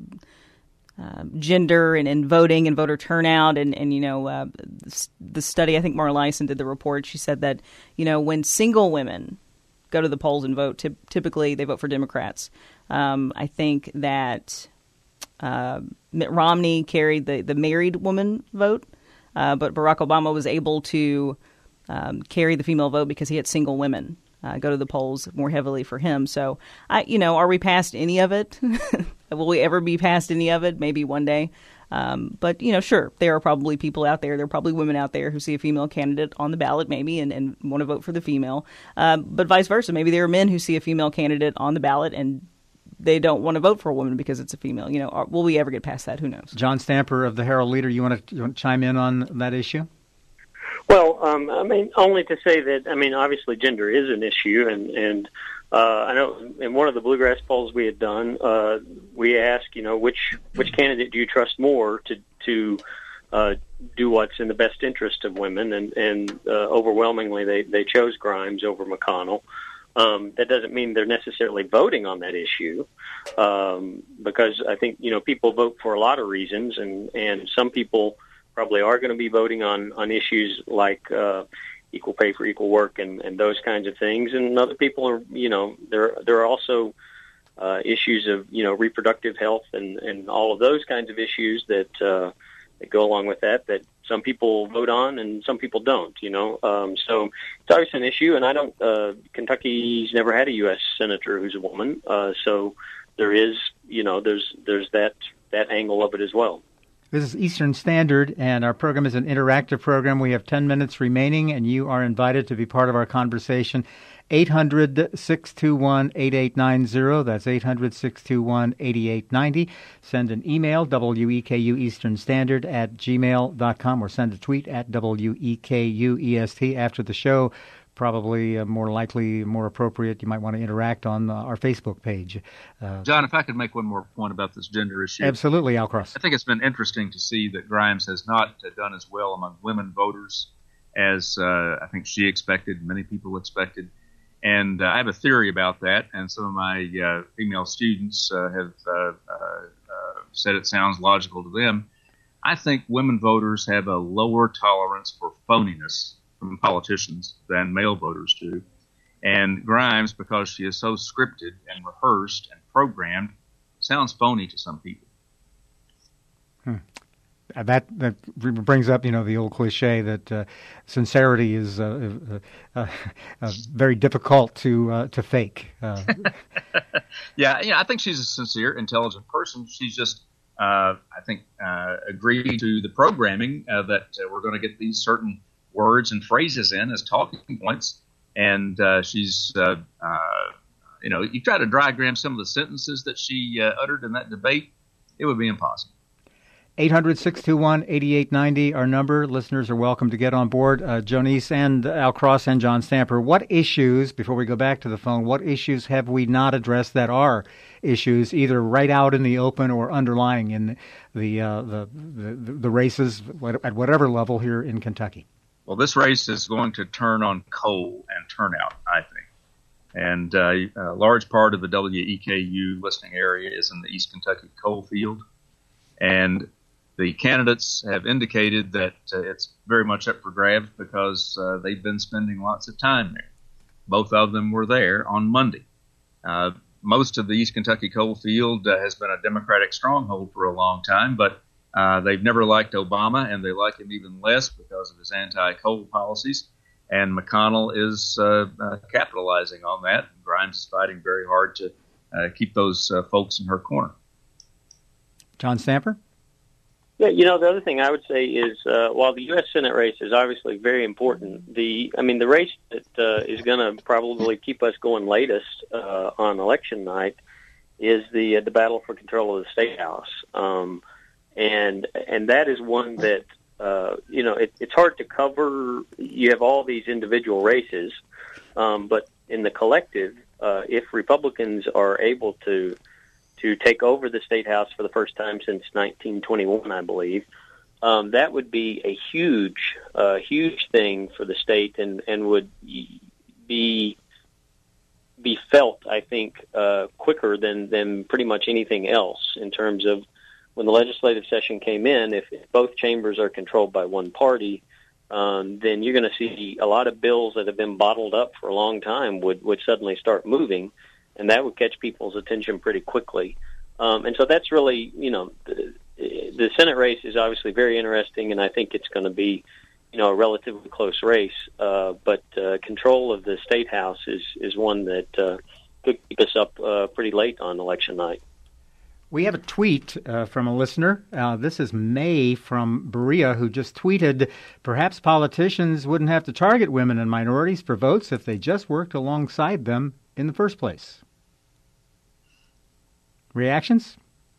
uh, gender and, and voting and voter turnout. And, and you know, uh, the study, I think Mara Lyson did the report. She said that, you know, when single women go to the polls and vote, t- typically they vote for Democrats. Um, I think that Uh, Mitt Romney carried the, the married woman vote, uh, but Barack Obama was able to um, carry the female vote because he had single women uh, go to the polls more heavily for him. So, I, you know, are we past any of it? Will we ever be past any of it? Maybe one day. Um, but, you know, sure, there are probably people out there, there are probably women out there who see a female candidate on the ballot maybe and, and want to vote for the female. Um, but vice versa, maybe there are men who see a female candidate on the ballot and they don't want to vote for a woman because it's a female. You know, are, will we ever get past that? Who knows? John Stamper of the Herald Leader, you want to, you want to chime in on that issue? Well, um, I mean, only to say that, I mean, obviously gender is an issue, and, and uh, I know in one of the Bluegrass polls we had done, uh, we asked, you know, which which candidate do you trust more to to uh, do what's in the best interest of women, and, and uh, overwhelmingly they, they chose Grimes over McConnell. Um, that doesn't mean they're necessarily voting on that issue, um, because I think, you know, people vote for a lot of reasons, and, and some people probably are going to be voting on, on issues like uh, equal pay for equal work and, and those kinds of things. And other people are, you know, there there are also uh, issues of, you know, reproductive health and, and all of those kinds of issues that, uh, that go along with that, that some people vote on and some people don't, you know. Um, so it's obviously an issue, and I don't, uh, Kentucky's never had a U S senator who's a woman. Uh, so there is, you know, there's, there's that, that angle of it as well. This is Eastern Standard, and our program is an interactive program. We have ten minutes remaining, and you are invited to be part of our conversation. eight hundred, six two one, eight eight nine zero. That's eight hundred, six two one, eight eight nine zero. Send an email, W E K U Eastern Standard at gmail dot com, or send a tweet at W E K U E S T after the show. Probably uh, more likely, more appropriate, you might want to interact on uh, our Facebook page. Uh, John, if I could make one more point about this gender issue. Absolutely, Al Cross. I think it's been interesting to see that Grimes has not uh, done as well among women voters as uh, I think she expected, many people expected. And uh, I have a theory about that, and some of my uh, female students uh, have uh, uh, uh, said it sounds logical to them. I think women voters have a lower tolerance for phoniness from politicians than male voters do. And Grimes, because she is so scripted and rehearsed and programmed, sounds phony to some people. Hmm. That that brings up, you know, the old cliche that uh, sincerity is uh, uh, uh, uh, very difficult to uh, to fake. Uh. yeah, yeah, I think she's a sincere, intelligent person. She's just, uh, I think, uh, agreed to the programming uh, that uh, we're going to get these certain words and phrases in as talking points, and uh, she's, uh, uh, you know, you try to diagram some of the sentences that she uh, uttered in that debate, it would be impossible. eight hundred, six two one, eight eight nine zero, our number. Listeners are welcome to get on board. Uh, Jonice and Al Cross and John Stamper, what issues, before we go back to the phone, what issues have we not addressed that are issues, either right out in the open or underlying in the uh, the, the, the races at whatever level here in Kentucky? Well, this race is going to turn on coal and turnout, I think. And uh, a large part of the W E K U listening area is in the East Kentucky coal field. And the candidates have indicated that uh, it's very much up for grabs because uh, they've been spending lots of time there. Both of them were there on Monday. Uh, most of the East Kentucky coal field uh, has been a Democratic stronghold for a long time, but Uh, they've never liked Obama, and they like him even less because of his anti-coal policies. And McConnell is uh, uh, capitalizing on that. Grimes is fighting very hard to uh, keep those uh, folks in her corner. John Stamper? Yeah, you know, the other thing I would say is uh, while the U S Senate race is obviously very important, the I mean, the race that uh, is going to probably keep us going latest uh, on election night is the uh, the battle for control of the State House. Um And and that is one that, uh, you know, it, it's hard to cover. You have all these individual races, um, but in the collective, uh, if Republicans are able to to take over the State House for the first time since nineteen twenty-one, I believe, um, that would be a huge, uh, huge thing for the state and, and would be be felt, I think, uh, quicker than, than pretty much anything else in terms of when the legislative session came in. If, if both chambers are controlled by one party, um, then you're going to see a lot of bills that have been bottled up for a long time would, would suddenly start moving, and that would catch people's attention pretty quickly. Um, and so that's really, you know, the, the Senate race is obviously very interesting, and I think it's going to be, you know, a relatively close race. Uh, but uh, control of the state house is, is one that uh, could keep us up uh, pretty late on election night. We have a tweet uh, from a listener. Uh, this is May from Berea, who just tweeted, perhaps politicians wouldn't have to target women and minorities for votes if they just worked alongside them in the first place. Reactions?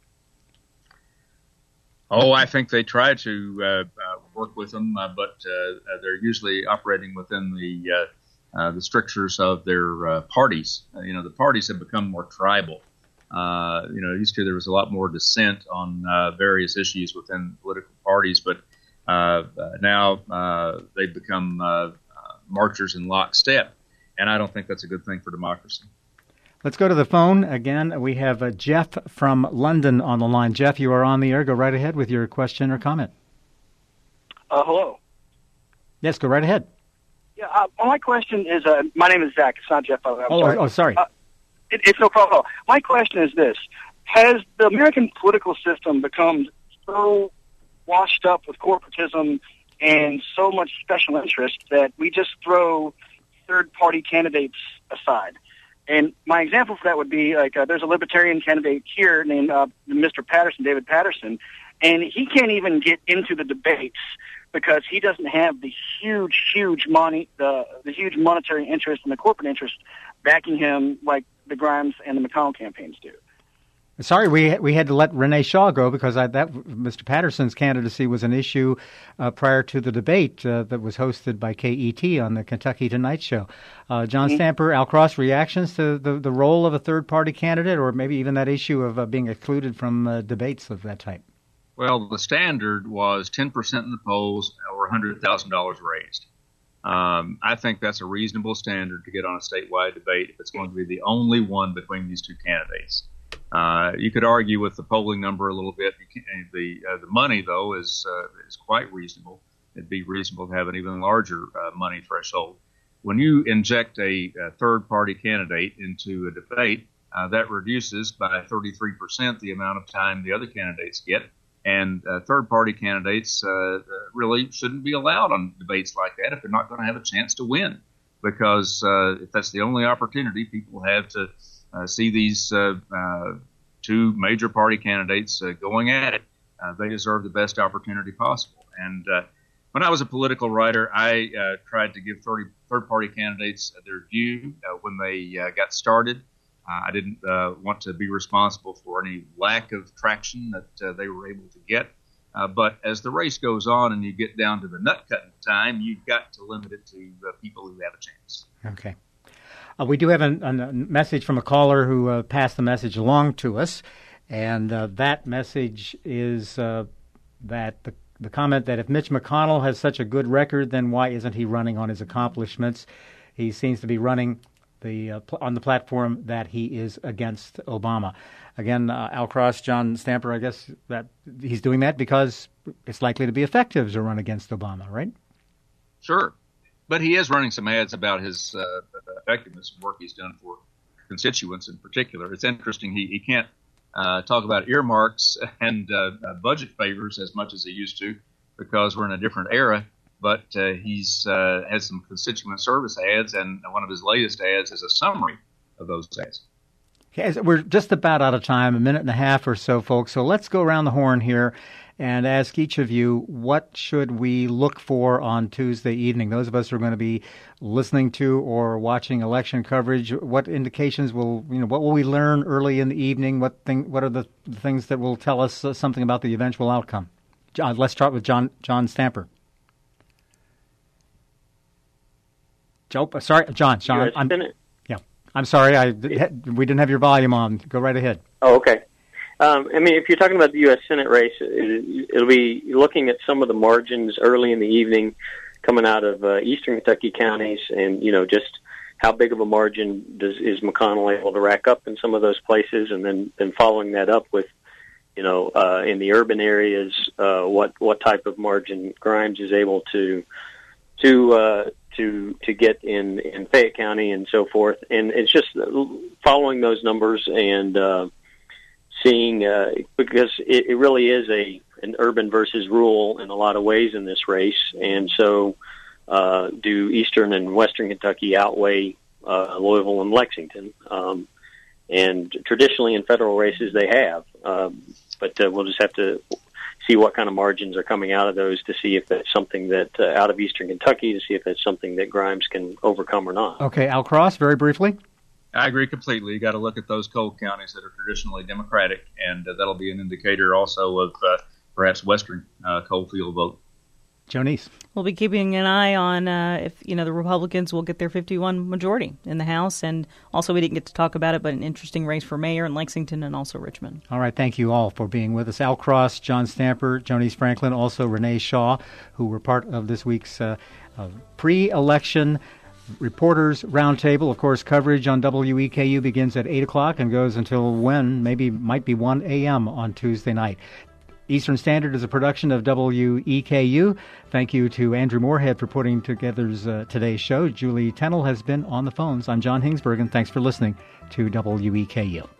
Oh, I think they try to uh, uh, work with them, uh, but uh, they're usually operating within the uh, uh, the strictures of their uh, parties. Uh, you know, the parties have become more tribal. Uh, you know, used to there was a lot more dissent on uh, various issues within political parties, but uh, uh, now uh, they've become uh, uh, marchers in lockstep, and I don't think that's a good thing for democracy. Let's go to the phone again. We have uh, Jeff from London on the line. Jeff, you are on the air. Go right ahead with your question or comment. Uh, hello. Yes, go right ahead. Yeah, uh, well, my question is, uh, my name is Zach. It's not Jeff. I'm oh, sorry. oh, sorry. Uh, it, it's no problem. My question is this. Has the American political system become so washed up with corporatism and so much special interest that we just throw third-party candidates aside? And my example for that would be, like, uh, there's a libertarian candidate here named uh, Mister Patterson, David Patterson, and he can't even get into the debates because he doesn't have the huge, huge money, the the huge monetary interest and the corporate interest backing him like the Grimes and the McConnell campaigns do. Sorry, we we had to let Renee Shaw go because I, that Mister Patterson's candidacy was an issue uh, prior to the debate uh, that was hosted by K E T on the Kentucky Tonight Show. Uh, John mm-hmm. Stamper, Al Cross, reactions to the, the role of a third-party candidate, or maybe even that issue of uh, being excluded from uh, debates of that type? Well, the standard was ten percent in the polls or one hundred thousand dollars raised. Um, I think that's a reasonable standard to get on a statewide debate if it's going to be the only one between these two candidates. Uh, you could argue with the polling number a little bit. You can, the uh, the money, though, is uh, is quite reasonable. It'd be reasonable to have an even larger uh, money threshold. When you inject a, a third-party candidate into a debate, uh, that reduces by thirty-three percent the amount of time the other candidates get. And uh, third-party candidates uh, really shouldn't be allowed on debates like that if they're not going to have a chance to win. Because uh, if that's the only opportunity people have to Uh, see these uh, uh, two major party candidates uh, going at it, uh, they deserve the best opportunity possible. And uh, when I was a political writer, I uh, tried to give thirty third-party candidates their due uh, when they uh, got started. Uh, I didn't uh, want to be responsible for any lack of traction that uh, they were able to get. Uh, but as the race goes on and you get down to the nut-cutting time, you've got to limit it to uh, people who have a chance. Okay. Uh, we do have a, a message from a caller who uh, passed the message along to us, and uh, that message is uh, that the, the comment that if Mitch McConnell has such a good record, then why isn't he running on his accomplishments? He seems to be running the uh, pl- on the platform that he is against Obama. Again, uh, Al Cross, John Stamper, I guess that he's doing that because it's likely to be effective to run against Obama, right? Sure. But he is running some ads about his uh, effectiveness and work he's done for constituents in particular. It's interesting. He, he can't uh, talk about earmarks and uh, uh, budget favors as much as he used to because we're in a different era. But uh, he's uh, has some constituent service ads, and one of his latest ads is a summary of those ads. Okay, we're just about out of time, a minute and a half or so, folks. So let's go around the horn here and ask each of you, what should we look for on Tuesday evening? Those of us who are going to be listening to or watching election coverage, what indications will, you know, what will we learn early in the evening? What thing, what are the things that will tell us uh, something about the eventual outcome? John, let's start with John John Stamper. Joe, sorry, John. John, I'm, yeah, I'm sorry. I we didn't have your volume on. Go right ahead. Oh, okay. Um, I mean, if you're talking about the U S Senate race, it, it'll be looking at some of the margins early in the evening coming out of uh, eastern Kentucky counties, and you know just how big of a margin does is McConnell able to rack up in some of those places, and then then following that up with you know uh, in the urban areas, uh, what what type of margin Grimes is able to to uh, to to get in in Fayette County and so forth, and it's just following those numbers and. Uh, seeing uh, because it, it really is a an urban versus rural in a lot of ways in this race, and so uh, do Eastern and Western Kentucky outweigh uh, Louisville and Lexington? Um, and traditionally in federal races they have, um, but uh, we'll just have to see what kind of margins are coming out of those to see if that's something that uh, out of Eastern Kentucky to see if that's something that Grimes can overcome or not. Okay, Al Cross, very briefly. I agree completely. You got to look at those coal counties that are traditionally Democratic, and uh, that'll be an indicator also of uh, perhaps Western uh, coal field vote. Jonice. We'll be keeping an eye on uh, if you know the Republicans will get their fifty-one majority in the House, and also we didn't get to talk about it, but an interesting race for mayor in Lexington and also Richmond. All right, thank you all for being with us. Al Cross, John Stamper, Jonice Franklin, also Renee Shaw, who were part of this week's uh, uh, pre-election Reporters Roundtable. Of course, coverage on W E K U begins at eight o'clock and goes until when? Maybe might be one a.m. on Tuesday night. Eastern Standard is a production of W E K U. Thank you to Andrew Moorhead for putting together uh, today's show. Julie Tennell has been on the phones. I'm John Hingsberg, and thanks for listening to W E K U.